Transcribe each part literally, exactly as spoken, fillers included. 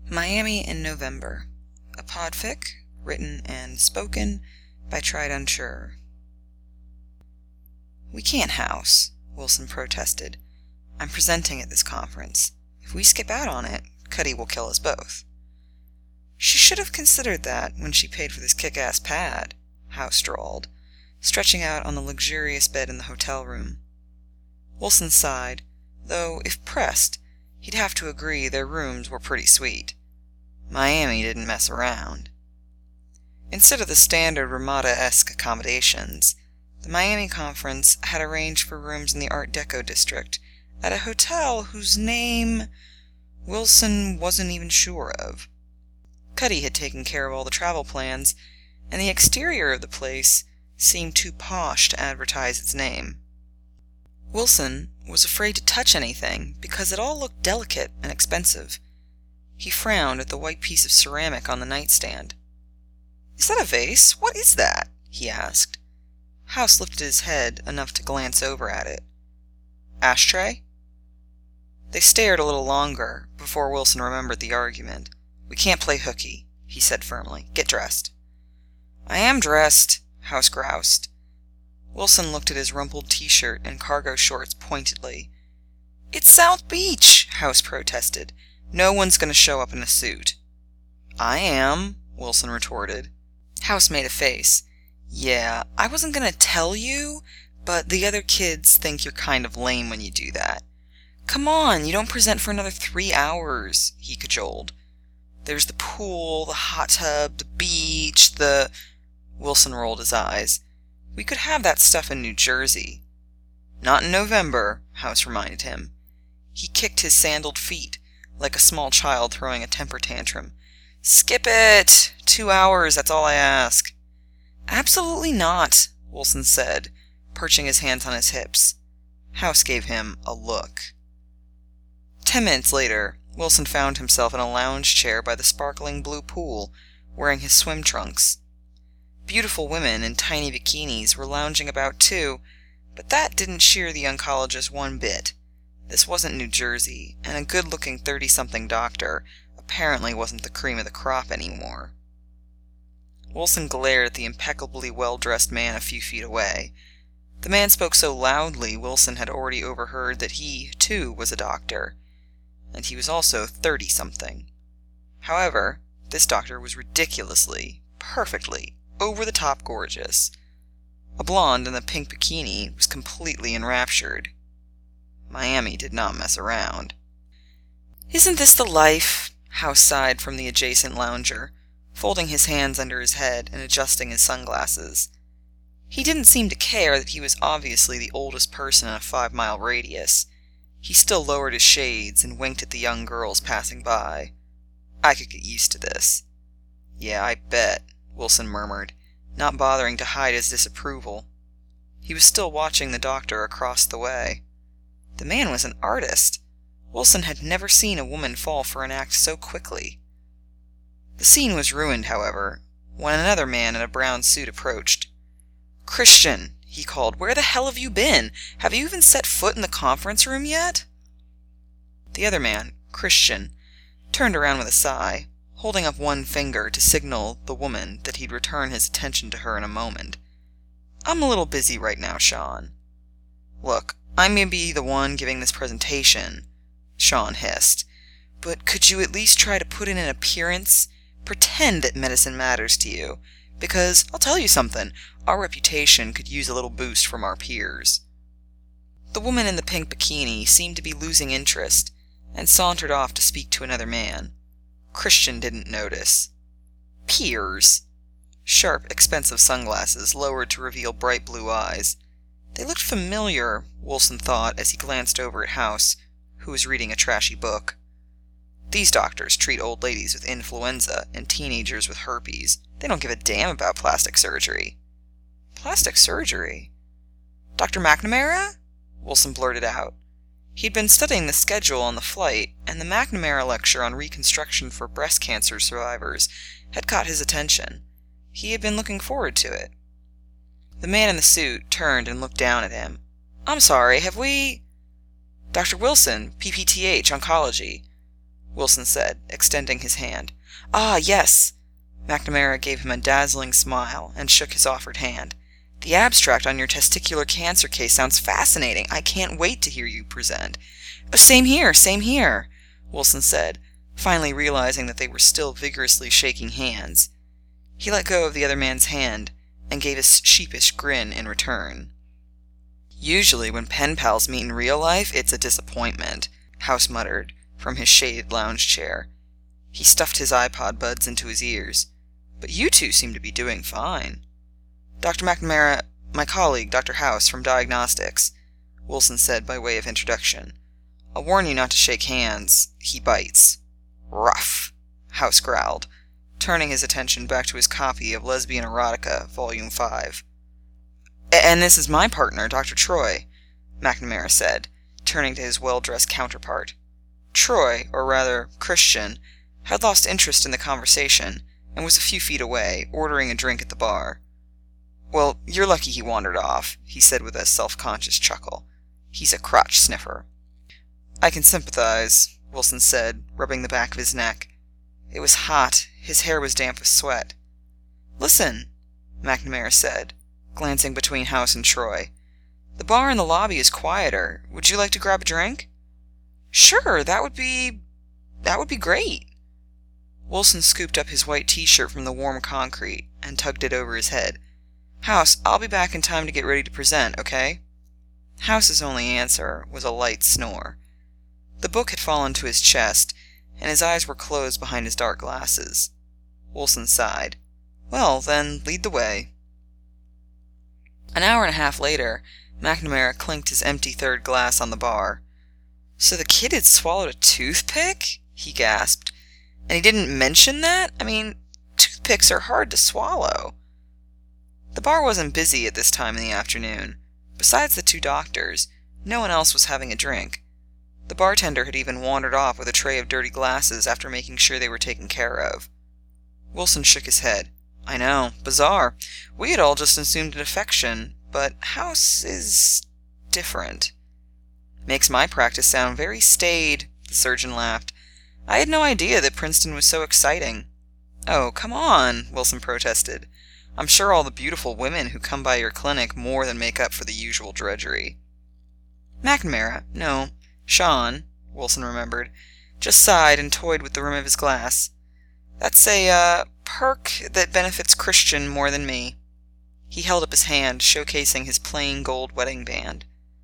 Miami in November. A podfic, written and spoken by Tried Unsure. "We can't house," Wilson protested. "I'm presenting at this conference. If we skip out on it, Cuddy will kill us both." "She should have considered that when she paid for this kick-ass pad," House drawled, stretching out on the luxurious bed in the hotel room. Wilson sighed, though, if pressed, he'd have to agree their rooms were pretty sweet. Miami didn't mess around. Instead of the standard Ramada-esque accommodations, the Miami conference had arranged for rooms in the Art Deco district at a hotel whose name Wilson wasn't even sure of. Cuddy had taken care of all the travel plans, and the exterior of the place seemed too posh to advertise its name. Wilson was afraid to touch anything because it all looked delicate and expensive. He frowned at the white piece of ceramic on the nightstand. "Is that a vase? What is that?" he asked. House lifted his head enough to glance over at it. "Ashtray?" They stared a little longer before Wilson remembered the argument. "We can't play hooky," he said firmly. "Get dressed." "I am dressed," House groused. Wilson looked at his rumpled t-shirt and cargo shorts pointedly. "It's South Beach," House protested. "No one's going to show up in a suit." "I am," Wilson retorted. House made a face. "Yeah, I wasn't going to tell you, but the other kids think you're kind of lame when you do that. Come on, you don't present for another three hours, he cajoled. "There's the pool, the hot tub, the beach, the—" Wilson rolled his eyes. "We could have that stuff in New Jersey." "Not in November," House reminded him. He kicked his sandaled feet, like a small child throwing a temper tantrum. "Skip it! Two hours, that's all I ask." "Absolutely not," Wilson said, perching his hands on his hips. House gave him a look. Ten minutes later, Wilson found himself in a lounge chair by the sparkling blue pool, wearing his swim trunks. Beautiful women in tiny bikinis were lounging about too, but that didn't cheer the oncologist one bit. This wasn't New Jersey, and a good-looking thirty-something doctor apparently wasn't the cream of the crop anymore. Wilson glared at the impeccably well-dressed man a few feet away. The man spoke so loudly Wilson had already overheard that he, too, was a doctor. And he was also thirty-something. However, this doctor was ridiculously, perfectly, over-the-top gorgeous. A blonde in a pink bikini was completely enraptured. Miami did not mess around. "Isn't this the life?" House sighed from the adjacent lounger, folding his hands under his head and adjusting his sunglasses. He didn't seem to care that he was obviously the oldest person in a five-mile radius. He still lowered his shades and winked at the young girls passing by. "I could get used to this." "Yeah, I bet," Wilson murmured, not bothering to hide his disapproval. He was still watching the doctor across the way. The man was an artist. Wilson had never seen a woman fall for an act so quickly. The scene was ruined, however, when another man in a brown suit approached. "Christian," he called, "where the hell have you been? Have you even set foot in the conference room yet?" The other man, Christian, turned around with a sigh, holding up one finger to signal the woman that he'd return his attention to her in a moment. "I'm a little busy right now, Sean." "Look, I may be the one giving this presentation," Sean hissed, "but could you at least try to put in an appearance? Pretend that medicine matters to you, because, I'll tell you something, our reputation could use a little boost from our peers." The woman in the pink bikini seemed to be losing interest, and sauntered off to speak to another man. Christian didn't notice. Peers? Sharp, expensive sunglasses lowered to reveal bright blue eyes. They looked familiar, Wilson thought as he glanced over at House, who was reading a trashy book. These doctors treat old ladies with influenza and teenagers with herpes. They don't give a damn about plastic surgery. Plastic surgery? "Doctor McNamara?" Wilson blurted out. He'd been studying the schedule on the flight, and the McNamara lecture on reconstruction for breast cancer survivors had caught his attention. He had been looking forward to it. The man in the suit turned and looked down at him. "I'm sorry, have we—" "Doctor Wilson, P P T H, Oncology." Wilson said, extending his hand. "Ah, yes!" McNamara gave him a dazzling smile and shook his offered hand. "The abstract on your testicular cancer case sounds fascinating. I can't wait to hear you present." "Same here, same here," Wilson said, finally realizing that they were still vigorously shaking hands. He let go of the other man's hand and gave a sheepish grin in return. "Usually when pen pals meet in real life, it's a disappointment," House muttered from his shaded lounge chair. He stuffed his iPod buds into his ears. "But you two seem to be doing fine." "Doctor McNamara, my colleague, Doctor House, from Diagnostics," Wilson said by way of introduction. "I'll warn you not to shake hands. He bites." "Rough," House growled, turning his attention back to his copy of Lesbian Erotica, Volume five. "And this is my partner, Doctor Troy," McNamara said, turning to his well-dressed counterpart. Troy, or rather Christian, had lost interest in the conversation and was a few feet away, ordering a drink at the bar. "Well, you're lucky he wandered off," he said with a self-conscious chuckle. "He's a crotch sniffer." "I can sympathize," Wilson said, rubbing the back of his neck. It was hot. His hair was damp with sweat. "Listen," McNamara said, glancing between House and Troy. "The bar in the lobby is quieter. Would you like to grab a drink?" "Sure, that would be... that would be great." Wilson scooped up his white t-shirt from the warm concrete and tugged it over his head. "House, I'll be back in time to get ready to present, okay?" House's only answer was a light snore. The book had fallen to his chest, and his eyes were closed behind his dark glasses. Wilson sighed. "Well, then, lead the way." An hour and a half later, McNamara clinked his empty third glass on the bar. "So the kid had swallowed a toothpick?" he gasped. "And he didn't mention that? I mean, toothpicks are hard to swallow." The bar wasn't busy at this time in the afternoon. Besides the two doctors, no one else was having a drink. The bartender had even wandered off with a tray of dirty glasses after making sure they were taken care of. Wilson shook his head. "I know. Bizarre. We had all just assumed an affection, but House is... different." "Makes my practice sound very staid," the surgeon laughed. "I had no idea that Princeton was so exciting." "Oh, come on," Wilson protested. "I'm sure all the beautiful women who come by your clinic more than make up for the usual drudgery." McNamara, no, Sean, Wilson remembered, just sighed and toyed with the rim of his glass. "That's a, uh, perk that benefits Christian more than me." He held up his hand, showcasing his plain gold wedding band.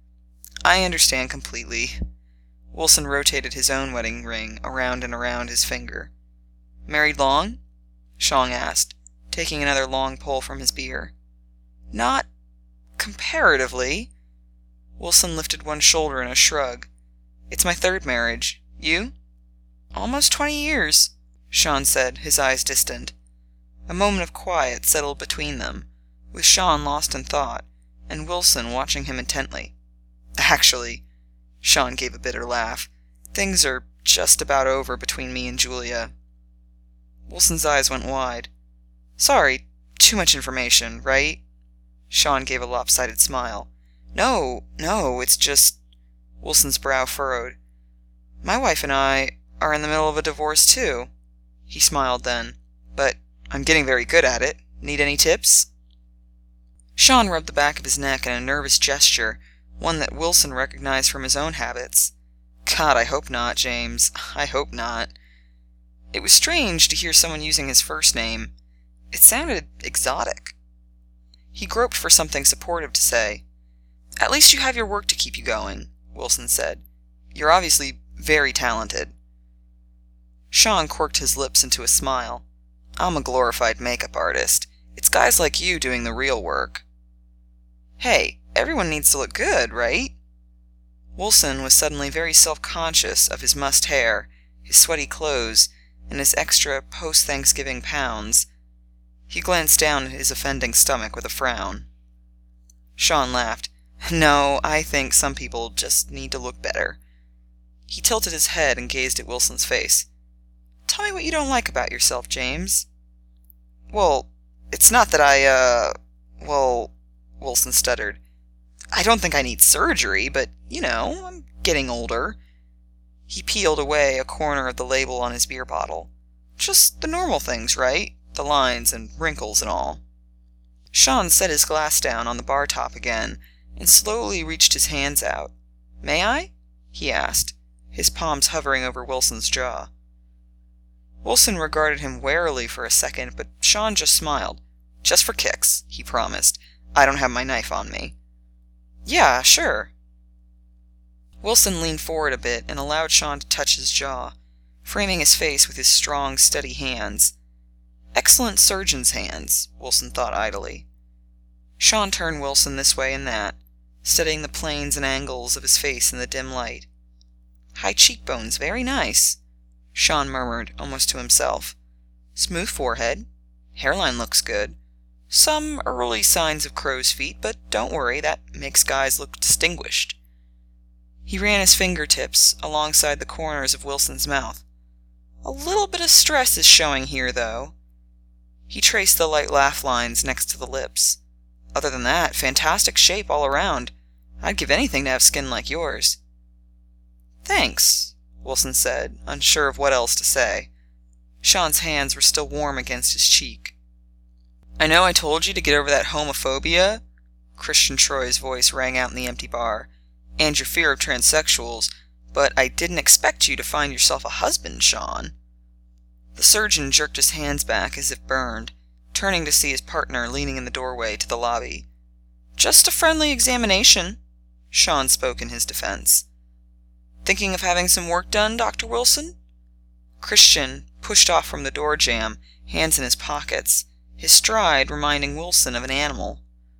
"I understand completely." Wilson rotated his own wedding ring around and around his finger. "Married long?" Sean asked, taking another long pull from his beer. "Not... comparatively." Wilson lifted one shoulder in a shrug. "It's my third marriage. You?" "Almost twenty years," Sean said, his eyes distant. A moment of quiet settled between them, with Sean lost in thought, and Wilson watching him intently. "Actually," Sean gave a bitter laugh, "things are just about over between me and Julia." Wilson's eyes went wide. "Sorry, too much information, right?" Sean gave a lopsided smile. "No, no, it's just..." Wilson's brow furrowed. "My wife and I are in the middle of a divorce, too." He smiled then. "But I'm getting very good at it. Need any tips?" Sean rubbed the back of his neck in a nervous gesture, one that Wilson recognized from his own habits. "God, I hope not, James. I hope not." It was strange to hear someone using his first name. It sounded exotic. He groped for something supportive to say. "At least you have your work to keep you going," Wilson said. "You're obviously very talented." Sean quirked his lips into a smile. "I'm a glorified makeup artist. It's guys like you doing the real work." "Hey, everyone needs to look good, right?" Wilson was suddenly very self-conscious of his mussed hair, his sweaty clothes, and his extra post-Thanksgiving pounds. He glanced down at his offending stomach with a frown. Sean laughed. "No, I think some people just need to look better." He tilted his head and gazed at Wilson's face. "Tell me what you don't like about yourself, James." "Well, it's not that I, uh, well," Wilson stuttered. "I don't think I need surgery, but, you know, I'm getting older." He peeled away a corner of the label on his beer bottle. "Just the normal things, right? The lines and wrinkles and all." Sean set his glass down on the bar top again and slowly reached his hands out. "May I?" he asked, his palms hovering over Wilson's jaw. Wilson regarded him warily for a second, but Sean just smiled. "Just for kicks," he promised. "I don't have my knife on me." "Yeah, sure." Wilson leaned forward a bit and allowed Sean to touch his jaw, framing his face with his strong, steady hands. Excellent surgeon's hands, Wilson thought idly. Sean turned Wilson this way and that, studying the planes and angles of his face in the dim light. "High cheekbones, very nice," Sean murmured, almost to himself. "Smooth forehead. Hairline looks good. Some early signs of crow's feet, but don't worry, that makes guys look distinguished." He ran his fingertips alongside the corners of Wilson's mouth. "A little bit of stress is showing here, though." He traced the light laugh lines next to the lips. "Other than that, fantastic shape all around. I'd give anything to have skin like yours." "Thanks," Wilson said, unsure of what else to say. Sean's hands were still warm against his cheek. "I know I told you to get over that homophobia," Christian Troy's voice rang out in the empty bar, "and your fear of transsexuals, but I didn't expect you to find yourself a husband, Sean." The surgeon jerked his hands back as if burned, turning to see his partner leaning in the doorway to the lobby. "Just a friendly examination," Sean spoke in his defense. "Thinking of having some work done, Doctor Wilson?" Christian pushed off from the door jamb, hands in his pockets, his stride reminding Wilson of an animal.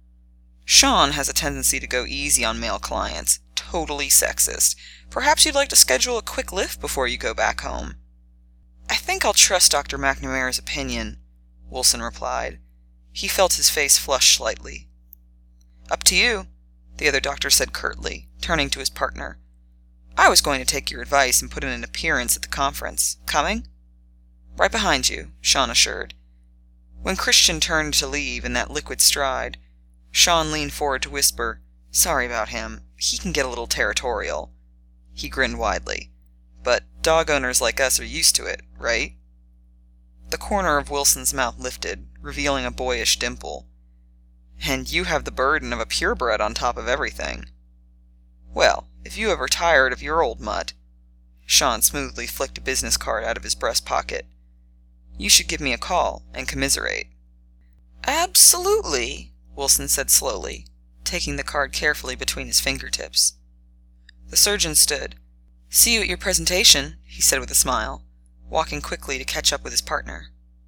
"Sean has a tendency to go easy on male clients. Totally sexist. Perhaps you'd like to schedule a quick lift before you go back home." "I think I'll trust Doctor McNamara's opinion," Wilson replied. He felt his face flush slightly. "Up to you," the other doctor said curtly, turning to his partner. "I was going to take your advice and put in an appearance at the conference. Coming?" "Right behind you," Sean assured. When Christian turned to leave in that liquid stride, Sean leaned forward to whisper, "Sorry about him. He can get a little territorial." He grinned widely. "But dog owners like us are used to it, right?" The corner of Wilson's mouth lifted, revealing a boyish dimple. "And you have the burden of a purebred on top of everything." "Well, if you ever tired of your old mutt," Sean smoothly flicked a business card out of his breast pocket, "you should give me a call and commiserate." "Absolutely," Wilson said slowly, taking the card carefully between his fingertips. The surgeon stood. "See you at your presentation," he said with a smile, walking quickly to catch up with his partner.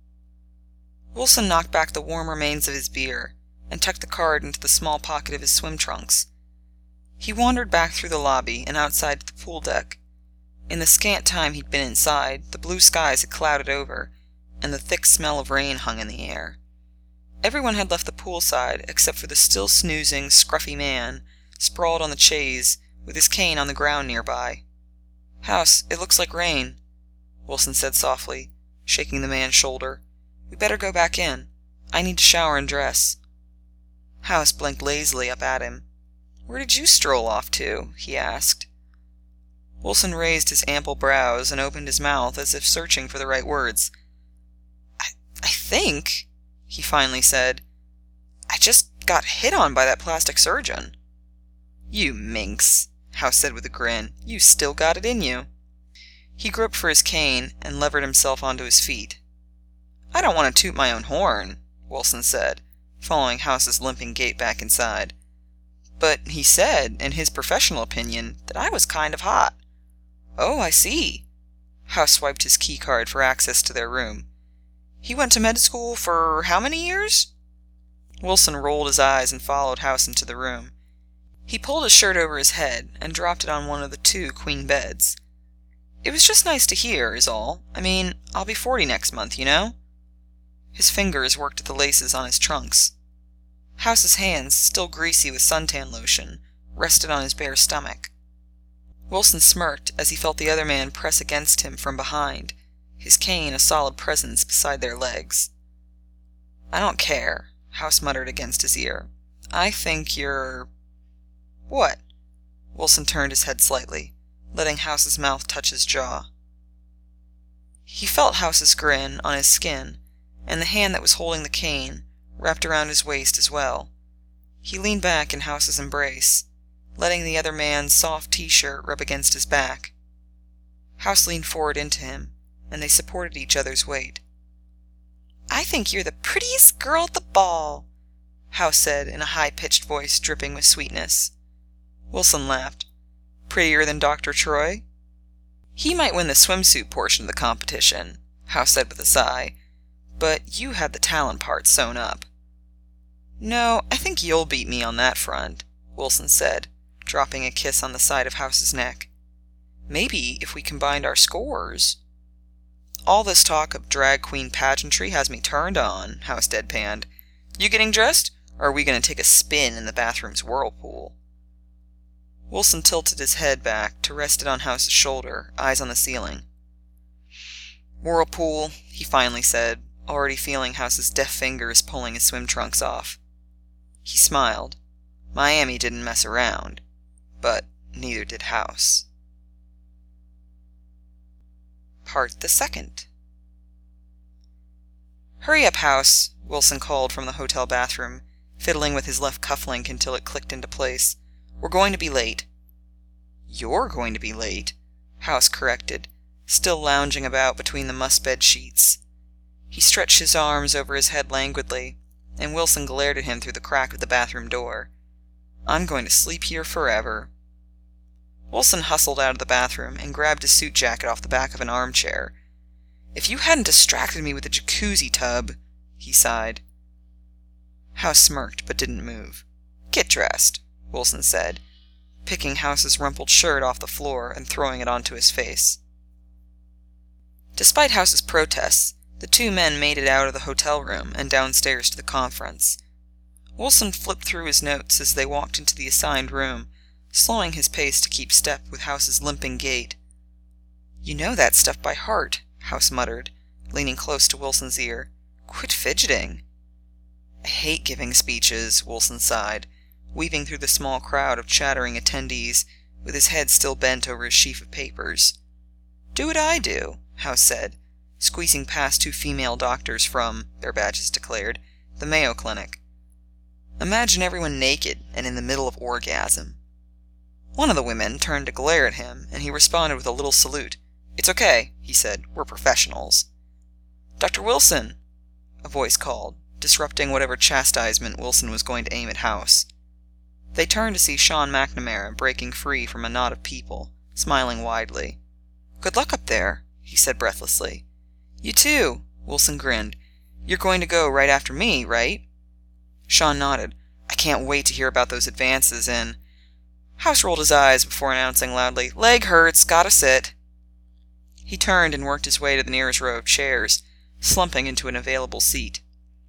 Wilson knocked back the warm remains of his beer and tucked the card into the small pocket of his swim trunks. He wandered back through the lobby and outside to the pool deck. In the scant time he'd been inside, the blue skies had clouded over, and the thick smell of rain hung in the air. Everyone had left the poolside except for the still snoozing, scruffy man, sprawled on the chaise, with his cane on the ground nearby. "House, it looks like rain," Wilson said softly, shaking the man's shoulder. "We better go back in. I need to shower and dress." House blinked lazily up at him. "Where did you stroll off to?" he asked. Wilson raised his ample brows and opened his mouth as if searching for the right words. I, I think," he finally said, "I just got hit on by that plastic surgeon." "You minx," House said with a grin. "You still got it in you." He groped for his cane and levered himself onto his feet. "I don't want to toot my own horn," Wilson said, following House's limping gait back inside. "But he said, in his professional opinion, that I was kind of hot." "Oh, I see." House swiped his key card for access to their room. "He went to med school for how many years?" Wilson rolled his eyes and followed House into the room. He pulled his shirt over his head and dropped it on one of the two queen beds. "It was just nice to hear, is all. I mean, I'll be forty next month, you know?" His fingers worked at the laces on his trunks. House's hands, still greasy with suntan lotion, rested on his bare stomach. Wilson smirked as he felt the other man press against him from behind, his cane a solid presence beside their legs. "I don't care," House muttered against his ear. "I think you're—" "What?" Wilson turned his head slightly. letting House's mouth touch his jaw. He felt House's grin on his skin, and the hand that was holding the cane wrapped around his waist as well. He leaned back in House's embrace, letting the other man's soft t-shirt rub against his back. House leaned forward into him, and they supported each other's weight. "I think you're the prettiest girl at the ball," House said in a high-pitched voice dripping with sweetness. Wilson laughed. "Prettier than Doctor Troy?" "He might win the swimsuit portion of the competition," House said with a sigh, "but you had the talent part sewn up." "No, I think you'll beat me on that front," Wilson said, dropping a kiss on the side of House's neck. "Maybe if we combined our scores." "All this talk of drag queen pageantry has me turned on," House deadpanned. "You getting dressed, or are we going to take a spin in the bathroom's whirlpool?" Wilson tilted his head back to rest it on House's shoulder, eyes on the ceiling. "Whirlpool," he finally said, already feeling House's deft fingers pulling his swim trunks off. He smiled. Miami didn't mess around, but neither did House. Part the second. "Hurry up, House," Wilson called from the hotel bathroom, fiddling with his left cufflink until it clicked into place. "We're going to be late." "You're going to be late," House corrected, still lounging about between the musk-bed sheets. He stretched his arms over his head languidly, and Wilson glared at him through the crack of the bathroom door. "I'm going to sleep here forever." Wilson hustled out of the bathroom and grabbed his suit jacket off the back of an armchair. "If you hadn't distracted me with the jacuzzi tub," he sighed. House smirked but didn't move. "Get dressed," Wilson said, picking House's rumpled shirt off the floor and throwing it onto his face. Despite House's protests, the two men made it out of the hotel room and downstairs to the conference. Wilson flipped through his notes as they walked into the assigned room, slowing his pace to keep step with House's limping gait. "You know that stuff by heart," House muttered, leaning close to Wilson's ear. "Quit fidgeting." "I hate giving speeches," Wilson sighed, weaving through the small crowd of chattering attendees, with his head still bent over his sheaf of papers. "Do what I do," House said, squeezing past two female doctors from, their badges declared, the Mayo Clinic. "Imagine everyone naked and in the middle of orgasm." One of the women turned to glare at him, and he responded with a little salute. "It's okay," he said. "We're professionals." "Doctor Wilson!" a voice called, disrupting whatever chastisement Wilson was going to aim at House. They turned to see Sean McNamara breaking free from a knot of people, smiling widely. "Good luck up there," he said breathlessly. "You too," Wilson grinned. "You're going to go right after me, right?" Sean nodded. "I can't wait to hear about those advances in—" House rolled his eyes before announcing loudly, "Leg hurts, gotta sit." He turned and worked his way to the nearest row of chairs, slumping into an available seat.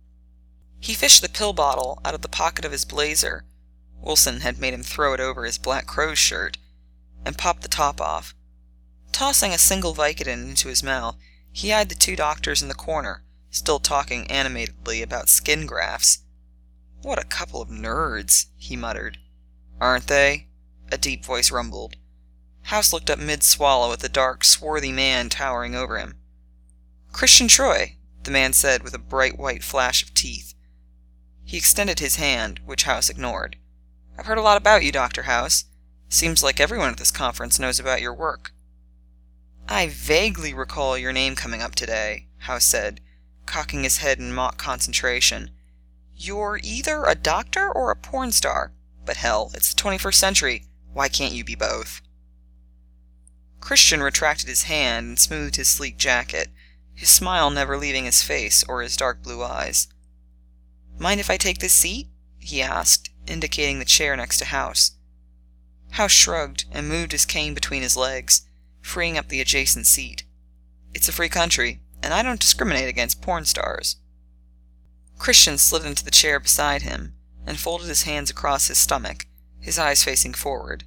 He fished the pill bottle out of the pocket of his blazer — Wilson had made him throw it over his black crow's shirt — and popped the top off. Tossing a single Vicodin into his mouth, he eyed the two doctors in the corner, still talking animatedly about skin grafts. "What a couple of nerds," he muttered. "Aren't they?" a deep voice rumbled. House looked up mid-swallow at the dark, swarthy man towering over him. "Christian Troy," the man said with a bright white flash of teeth. He extended his hand, which House ignored. "I've heard a lot about you, Doctor House. Seems like everyone at this conference knows about your work." "I vaguely recall your name coming up today," House said, cocking his head in mock concentration. "You're either a doctor or a porn star. But hell, it's the twenty-first century. Why can't you be both?" Christian retracted his hand and smoothed his sleek jacket, his smile never leaving his face or his dark blue eyes. "Mind if I take this seat?" he asked, indicating the chair next to House. House shrugged and moved his cane between his legs, freeing up the adjacent seat. "It's a free country, and I don't discriminate against porn stars." Christian slid into the chair beside him and folded his hands across his stomach, his eyes facing forward.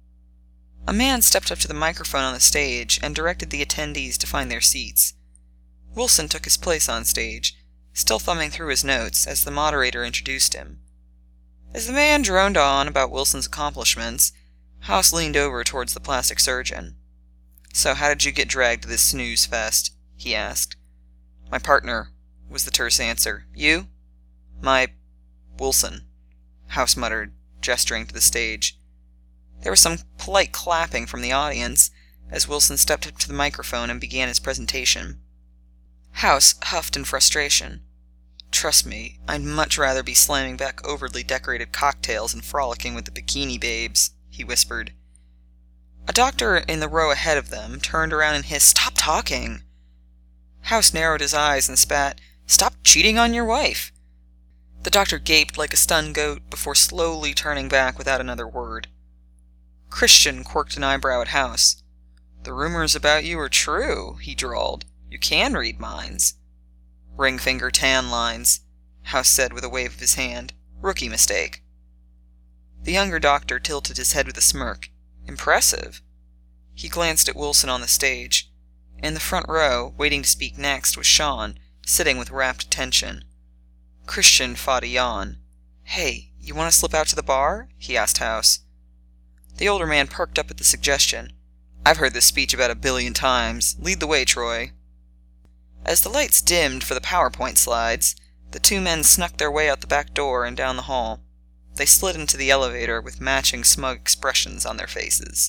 A man stepped up to the microphone on the stage and directed the attendees to find their seats. Wilson took his place on stage, still thumbing through his notes as the moderator introduced him. As the man droned on about Wilson's accomplishments, House leaned over towards the plastic surgeon. "So how did you get dragged to this snooze fest?" he asked. "My partner," was the terse answer. "You?" "My... Wilson," House muttered, gesturing to the stage. There was some polite clapping from the audience as Wilson stepped up to the microphone and began his presentation. House huffed in frustration. "Trust me, I'd much rather be slamming back overly decorated cocktails and frolicking with the bikini babes," he whispered. A doctor in the row ahead of them turned around and hissed, "Stop talking!" House narrowed his eyes and spat, "Stop cheating on your wife!" The doctor gaped like a stunned goat before slowly turning back without another word. Christian quirked an eyebrow at House. "The rumors about you are true," he drawled. "You can read minds." "Ring finger tan lines," House said with a wave of his hand. "Rookie mistake." The younger doctor tilted his head with a smirk. "Impressive." He glanced at Wilson on the stage. In the front row, waiting to speak next, was Sean, sitting with rapt attention. Christian fought a yawn. "Hey, you want to slip out to the bar?" he asked House. The older man perked up at the suggestion. "I've heard this speech about a billion times. Lead the way, Troy." As the lights dimmed for the PowerPoint slides, the two men snuck their way out the back door and down the hall. They slid into the elevator with matching smug expressions on their faces.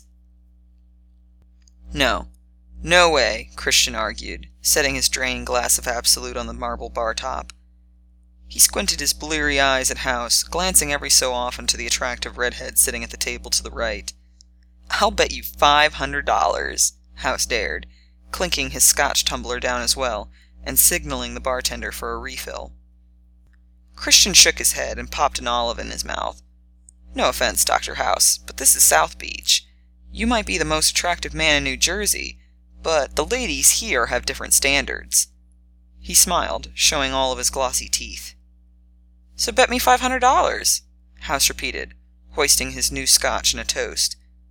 "No. No way," Christian argued, setting his draining glass of Absolute on the marble bar top. He squinted his bleary eyes at House, glancing every so often to the attractive redhead sitting at the table to the right. "I'll bet you five hundred dollars," House dared, clinking his scotch tumbler down as well, and signaling the bartender for a refill. Christian shook his head and popped an olive in his mouth. "No offense, Doctor House, but this is South Beach. You might be the most attractive man in New Jersey, but the ladies here have different standards." He smiled, showing all of his glossy teeth. "So bet me five hundred dollars," House repeated, hoisting his new scotch in a toast.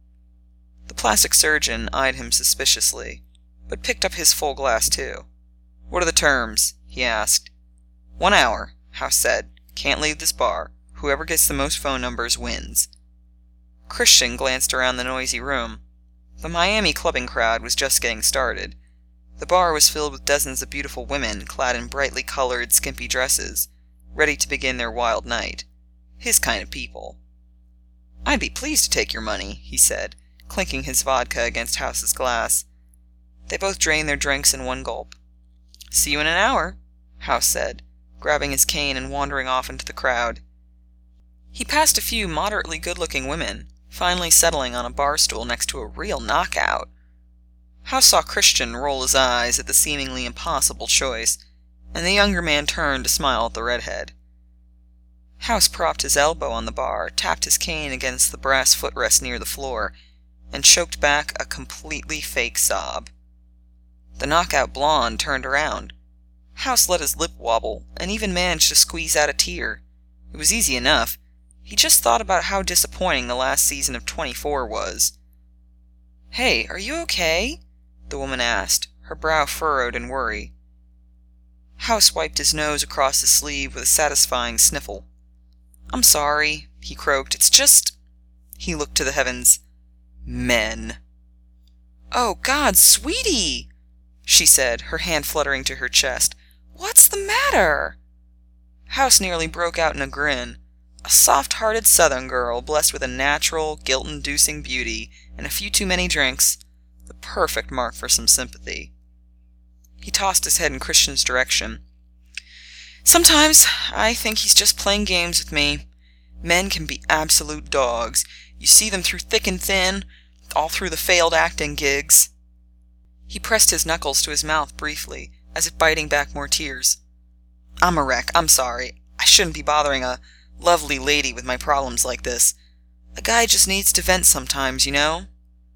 The plastic surgeon eyed him suspiciously, but picked up his full glass too. "What are the terms?" he asked. "One hour," House said. "Can't leave this bar. Whoever gets the most phone numbers wins." Christian glanced around the noisy room. The Miami clubbing crowd was just getting started. The bar was filled with dozens of beautiful women clad in brightly colored, skimpy dresses, ready to begin their wild night. His kind of people. "I'd be pleased to take your money," he said, clinking his vodka against House's glass. They both drained their drinks in one gulp. "See you in an hour," House said, grabbing his cane and wandering off into the crowd. He passed a few moderately good-looking women, finally settling on a bar stool next to a real knockout. House saw Christian roll his eyes at the seemingly impossible choice, and the younger man turned to smile at the redhead. House propped his elbow on the bar, tapped his cane against the brass footrest near the floor, and choked back a completely fake sob. The knockout blonde turned around. House let his lip wobble, and even managed to squeeze out a tear. It was easy enough. He just thought about how disappointing the last season of twenty-four was. "Hey, are you okay?" the woman asked, her brow furrowed in worry. House wiped his nose across his sleeve with a satisfying sniffle. "I'm sorry," he croaked. "It's just—" He looked to the heavens. "Men." "Oh, God, sweetie!" she said, her hand fluttering to her chest. "What's the matter?" House nearly broke out in a grin. A soft-hearted Southern girl, blessed with a natural, guilt-inducing beauty and a few too many drinks. The perfect mark for some sympathy. He tossed his head in Christian's direction. "Sometimes I think he's just playing games with me. Men can be absolute dogs. You see them through thick and thin, all through the failed acting gigs." He pressed his knuckles to his mouth briefly, as if biting back more tears. "I'm a wreck. I'm sorry. I shouldn't be bothering a lovely lady with my problems like this. A guy just needs to vent sometimes, you know?"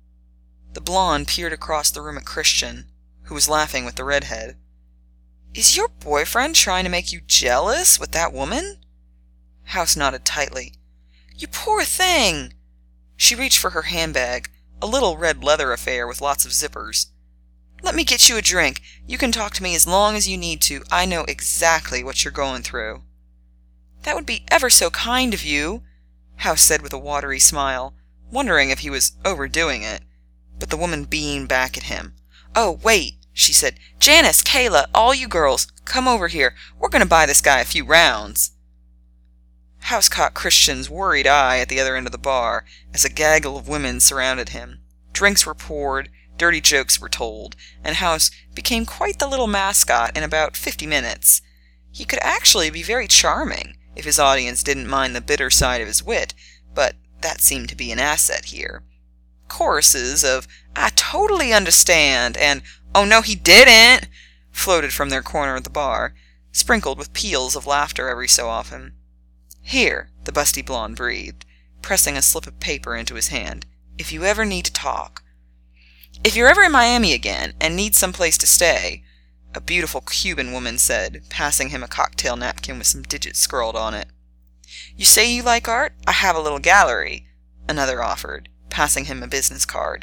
The blonde peered across the room at Christian, who was laughing with the redhead. "Is your boyfriend trying to make you jealous with that woman?" House nodded tightly. "You poor thing!" She reached for her handbag, a little red leather affair with lots of zippers. "Let me get you a drink. You can talk to me as long as you need to. I know exactly what you're going through." "That would be ever so kind of you," House said with a watery smile, wondering if he was overdoing it, but the woman beamed back at him. "Oh, wait," she said. "Janice, Kayla, all you girls, come over here. We're going to buy this guy a few rounds." House caught Christian's worried eye at the other end of the bar as a gaggle of women surrounded him. Drinks were poured, dirty jokes were told, and House became quite the little mascot in about fifty minutes. He could actually be very charming if his audience didn't mind the bitter side of his wit, but that seemed to be an asset here. Choruses of "I totally understand" and "Oh no, he didn't" floated from their corner of the bar, sprinkled with peals of laughter every so often. "Here," the busty blonde breathed, pressing a slip of paper into his hand, "if you ever need to talk. If you're ever in Miami again and need some place to stay," a beautiful Cuban woman said, passing him a cocktail napkin with some digits scrawled on it. "You say you like art? I have a little gallery," another offered, passing him a business card.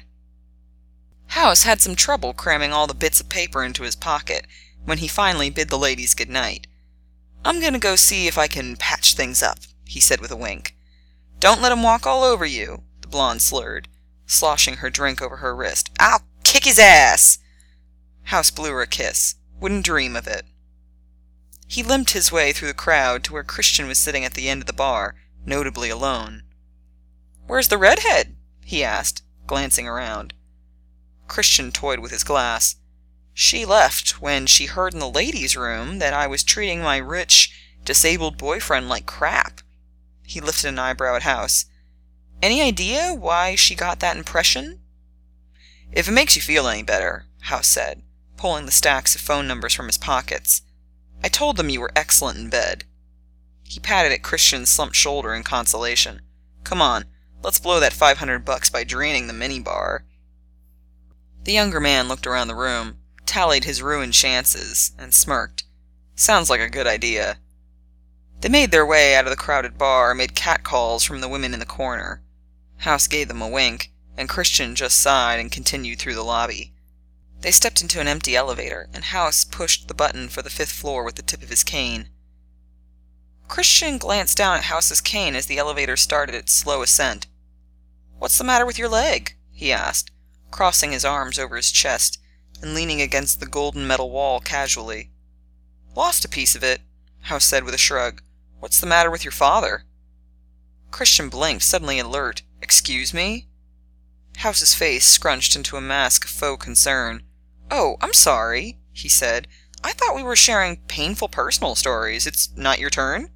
House had some trouble cramming all the bits of paper into his pocket when he finally bid the ladies good night. "I'm going to go see if I can patch things up," he said with a wink. "Don't let him walk all over you," the blonde slurred, sloshing her drink over her wrist. "I'll kick his ass!" House blew her a kiss. Wouldn't dream of it. He limped his way through the crowd to where Christian was sitting at the end of the bar, notably alone. "Where's the redhead?" he asked, glancing around. Christian toyed with his glass. "She left when she heard in the ladies' room that I was treating my rich, disabled boyfriend like crap." He lifted an eyebrow at House. "Any idea why she got that impression?" "If it makes you feel any better," House said, pulling the stacks of phone numbers from his pockets, "I told them you were excellent in bed." He patted at Christian's slumped shoulder in consolation. "Come on, let's blow that five hundred bucks by draining the minibar." The younger man looked around the room, tallied his ruined chances, and smirked. "Sounds like a good idea." They made their way out of the crowded bar amid catcalls from the women in the corner. House gave them a wink, and Christian just sighed and continued through the lobby. They stepped into an empty elevator, and House pushed the button for the fifth floor with the tip of his cane. Christian glanced down at House's cane as the elevator started its slow ascent. "What's the matter with your leg?" he asked, crossing his arms over his chest and leaning against the golden metal wall casually. "Lost a piece of it," House said with a shrug. "What's the matter with your father?" Christian blinked, suddenly alert. "Excuse me?" House's face scrunched into a mask of faux concern. "Oh, I'm sorry," he said. "I thought we were sharing painful personal stories. It's not your turn?"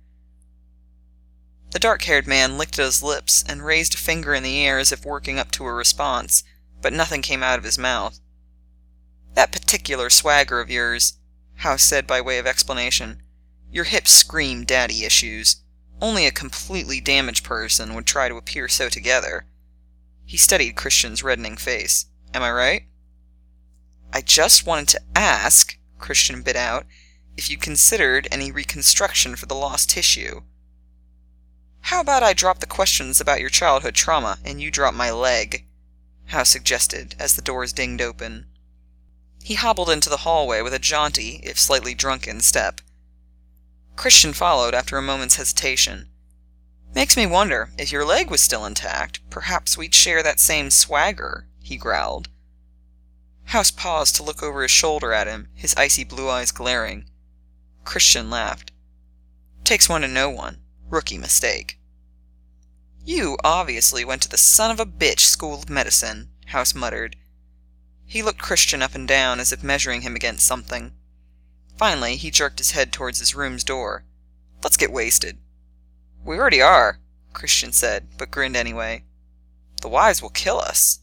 The dark-haired man licked at his lips and raised a finger in the air as if working up to a response, but nothing came out of his mouth. "That particular swagger of yours," House said by way of explanation. "Your hips scream daddy issues. Only a completely damaged person would try to appear so together." He studied Christian's reddening face. "Am I right?" "I just wanted to ask," Christian bit out, "if you considered any reconstruction for the lost tissue." "How about I drop the questions about your childhood trauma and you drop my leg?" House suggested as the doors dinged open. He hobbled into the hallway with a jaunty, if slightly drunken, step. Christian followed after a moment's hesitation. "Makes me wonder, if your leg was still intact, perhaps we'd share that same swagger," he growled. House paused to look over his shoulder at him, his icy blue eyes glaring. Christian laughed. "Takes one to know one. Rookie mistake." "You obviously went to the son of a bitch school of medicine," House muttered. He looked Christian up and down as if measuring him against something. Finally, he jerked his head towards his room's door. "Let's get wasted." "We already are," Christian said, but grinned anyway. "The wives will kill us."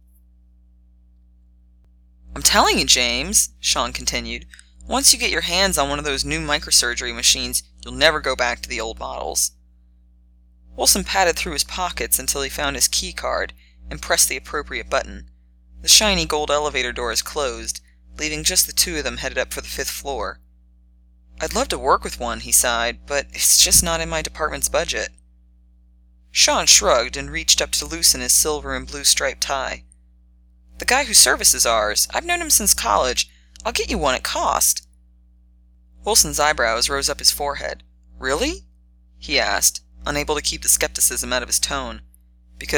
"I'm telling you, James," Sean continued, "once you get your hands on one of those new microsurgery machines, you'll never go back to the old models." Wilson patted through his pockets until he found his key card and pressed the appropriate button. The shiny gold elevator doors closed, leaving just the two of them headed up for the fifth floor. "I'd love to work with one," he sighed, "but it's just not in my department's budget." Sean shrugged and reached up to loosen his silver and blue striped tie. "The guy who services ours, I've known him since college. I'll get you one at cost." Wilson's eyebrows rose up his forehead. "Really?" he asked, unable to keep the skepticism out of his tone. "Because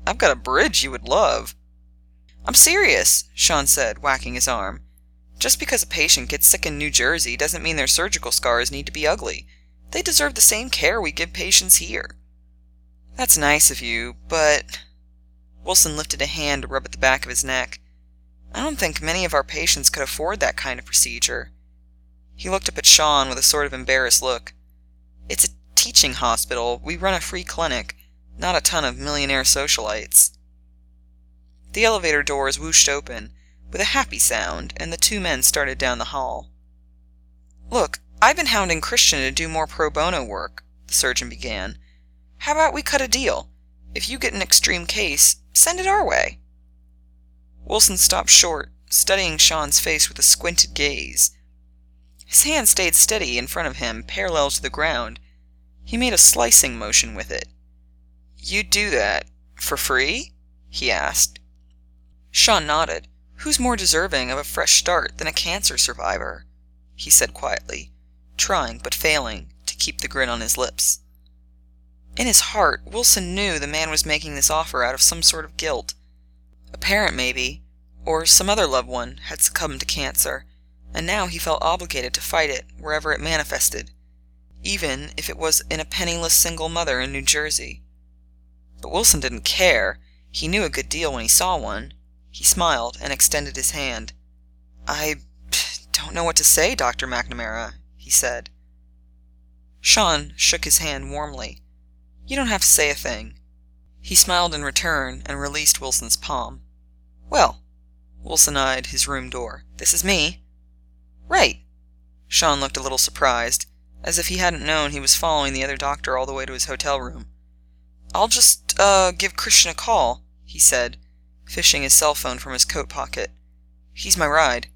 I've got a bridge you would love." "I'm serious," Sean said, whacking his arm. "Just because a patient gets sick in New Jersey doesn't mean their surgical scars need to be ugly. They deserve the same care we give patients here." "That's nice of you, but—" Wilson lifted a hand to rub at the back of his neck. "I don't think many of our patients could afford that kind of procedure." He looked up at Sean with a sort of embarrassed look. "It's a teaching hospital. We run a free clinic, not a ton of millionaire socialites." The elevator doors whooshed open with a happy sound, and the two men started down the hall. "Look, I've been hounding Christian to do more pro bono work," the surgeon began. "How about we cut a deal? If you get an extreme case, send it our way." Wilson stopped short, studying Sean's face with a squinted gaze. His hand stayed steady in front of him, parallel to the ground. He made a slicing motion with it. "You'd do that for free?" he asked. Sean nodded. "Who's more deserving of a fresh start than a cancer survivor?" he said quietly, trying but failing to keep the grin on his lips. In his heart, Wilson knew the man was making this offer out of some sort of guilt. A parent, maybe, or some other loved one, had succumbed to cancer, and now he felt obligated to fight it wherever it manifested, even if it was in a penniless single mother in New Jersey. But Wilson didn't care. He knew a good deal when he saw one. He smiled and extended his hand. "I don't know what to say, Doctor McNamara," he said. Sean shook his hand warmly. "You don't have to say a thing." He smiled in return and released Wilson's palm. "Well," Wilson eyed his room door, "this is me." "Right." Sean looked a little surprised, as if he hadn't known he was following the other doctor all the way to his hotel room. "I'll just, uh, give Christian a call," he said, fishing his cell phone from his coat pocket. "He's my ride."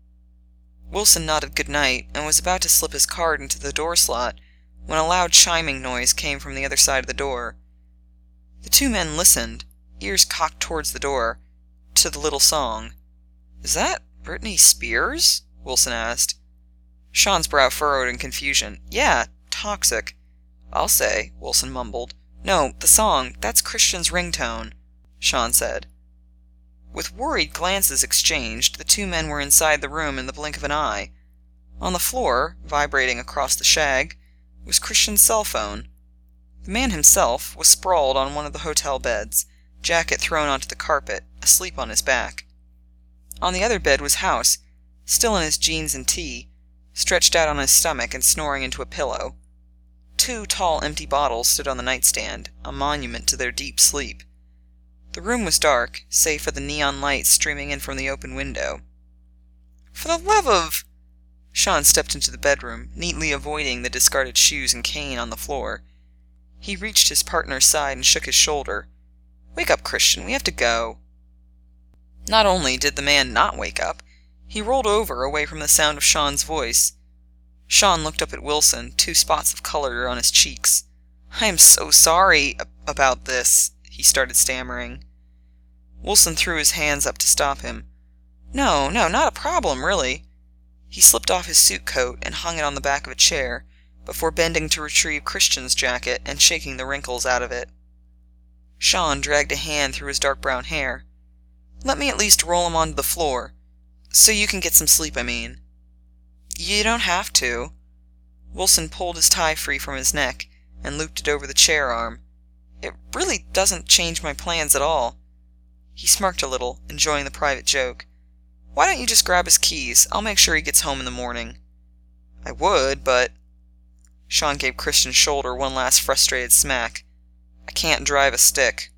Wilson nodded good night and was about to slip his card into the door slot when a loud chiming noise came from the other side of the door. The two men listened, ears cocked towards the door, to the little song. "Is that Britney Spears?" Wilson asked. Sean's brow furrowed in confusion. "Yeah, Toxic." "I'll say," Wilson mumbled. "No, the song, that's Christian's ringtone," Sean said. With worried glances exchanged, the two men were inside the room in the blink of an eye. On the floor, vibrating across the shag, was Christian's cell phone. The man himself was sprawled on one of the hotel beds, jacket thrown onto the carpet, asleep on his back. On the other bed was House, still in his jeans and tee, stretched out on his stomach and snoring into a pillow. Two tall empty bottles stood on the nightstand, a monument to their deep sleep. The room was dark, save for the neon light streaming in from the open window. "For the love of—" Sean stepped into the bedroom, neatly avoiding the discarded shoes and cane on the floor. He reached his partner's side and shook his shoulder. "Wake up, Christian, we have to go." Not only did the man not wake up, he rolled over away from the sound of Sean's voice. Sean looked up at Wilson, two spots of color on his cheeks. "I am so sorry about this," he started stammering. Wilson threw his hands up to stop him. "No, no, not a problem, really." He slipped off his suit coat and hung it on the back of a chair, before bending to retrieve Christian's jacket and shaking the wrinkles out of it. Sean dragged a hand through his dark brown hair. "Let me at least roll him onto the floor. So you can get some sleep, I mean." "You don't have to." Wilson pulled his tie free from his neck and looped it over the chair arm. "It really doesn't change my plans at all." He smirked a little, enjoying the private joke. "Why don't you just grab his keys? I'll make sure he gets home in the morning." "I would, but—" Sean gave Christian's shoulder one last frustrated smack. "I can't drive a stick."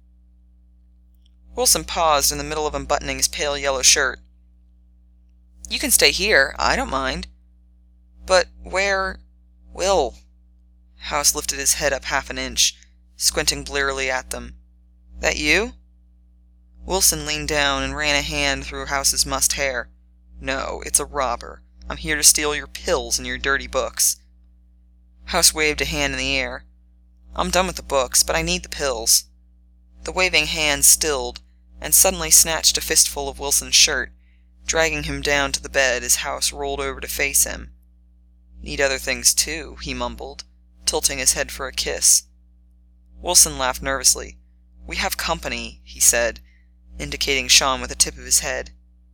Wilson paused in the middle of unbuttoning his pale yellow shirt. "You can stay here. I don't mind." "But where— Will?" House lifted his head up half an inch, squinting blearily at them. "That you?" Wilson leaned down and ran a hand through House's mussed hair. "No, it's a robber. I'm here to steal your pills and your dirty books." House waved a hand in the air. "I'm done with the books, but I need the pills." The waving hand stilled, and suddenly snatched a fistful of Wilson's shirt, dragging him down to the bed as House rolled over to face him. "Need other things, too," he mumbled, tilting his head for a kiss. Wilson laughed nervously. "We have company," he said, indicating Sean with the tip of his head.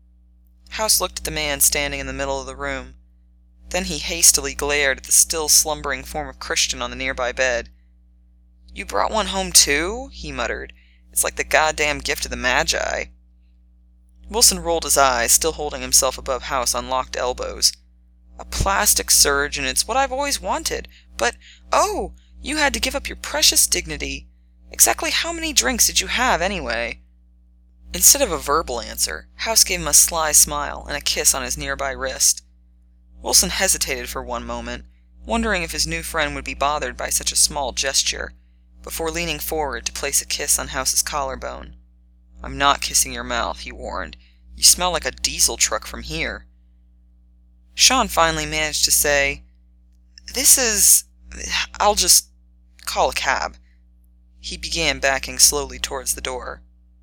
House looked at the man standing in the middle of the room. Then he hastily glared at the still slumbering form of Christian on the nearby bed. "You brought one home, too?" he muttered. "It's like the goddamn gift of the Magi." Wilson rolled his eyes, still holding himself above House on locked elbows. "A plastic surgeon, it's what I've always wanted. But, oh, you had to give up your precious dignity. Exactly how many drinks did you have, anyway?" Instead of a verbal answer, House gave him a sly smile and a kiss on his nearby wrist. Wilson hesitated for one moment, wondering if his new friend would be bothered by such a small gesture, before leaning forward to place a kiss on House's collarbone. "I'm not kissing your mouth," he warned. "You smell like a diesel truck from here." Sean finally managed to say, "This is... I'll just call a cab." He began backing slowly towards the door.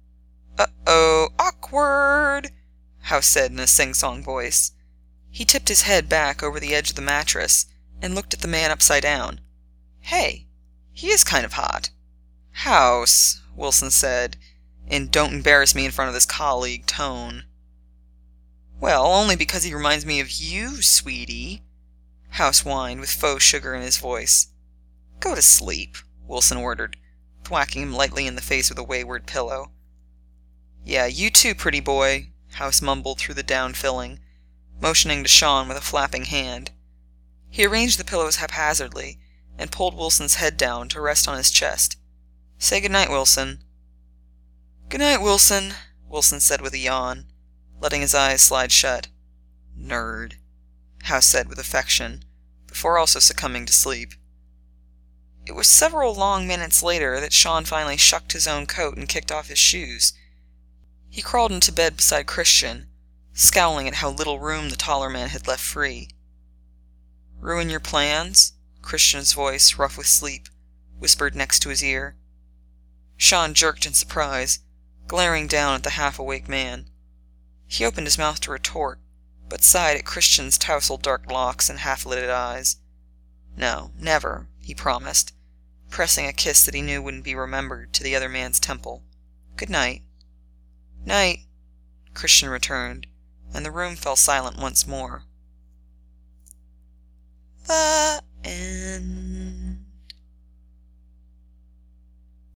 "Uh-oh, awkward," House said in a sing-song voice. He tipped his head back over the edge of the mattress and looked at the man upside down. "Hey, he is kind of hot." "House," Wilson said, in "don't embarrass me in front of this colleague" tone. "Well, only because he reminds me of you, sweetie," House whined with faux sugar in his voice. "Go to sleep," Wilson ordered, thwacking him lightly in the face with a wayward pillow. "Yeah, you too, pretty boy," House mumbled through the down filling, motioning to Sean with a flapping hand. He arranged the pillows haphazardly and pulled Wilson's head down to rest on his chest. "Say good night, Wilson." "Good night, Wilson," Wilson said with a yawn, letting his eyes slide shut. "Nerd," House said with affection, before also succumbing to sleep. It was several long minutes later that Sean finally shucked his own coat and kicked off his shoes. He crawled into bed beside Christian, scowling at how little room the taller man had left free. "Ruin your plans?" Christian's voice, rough with sleep, whispered next to his ear. Sean jerked in surprise, glaring down at the half-awake man. He opened his mouth to retort, but sighed at Christian's tousled dark locks and half-lidded eyes. "No, never," he promised, pressing a kiss that he knew wouldn't be remembered to the other man's temple. "Good night." "Night," Christian returned, and the room fell silent once more. The end.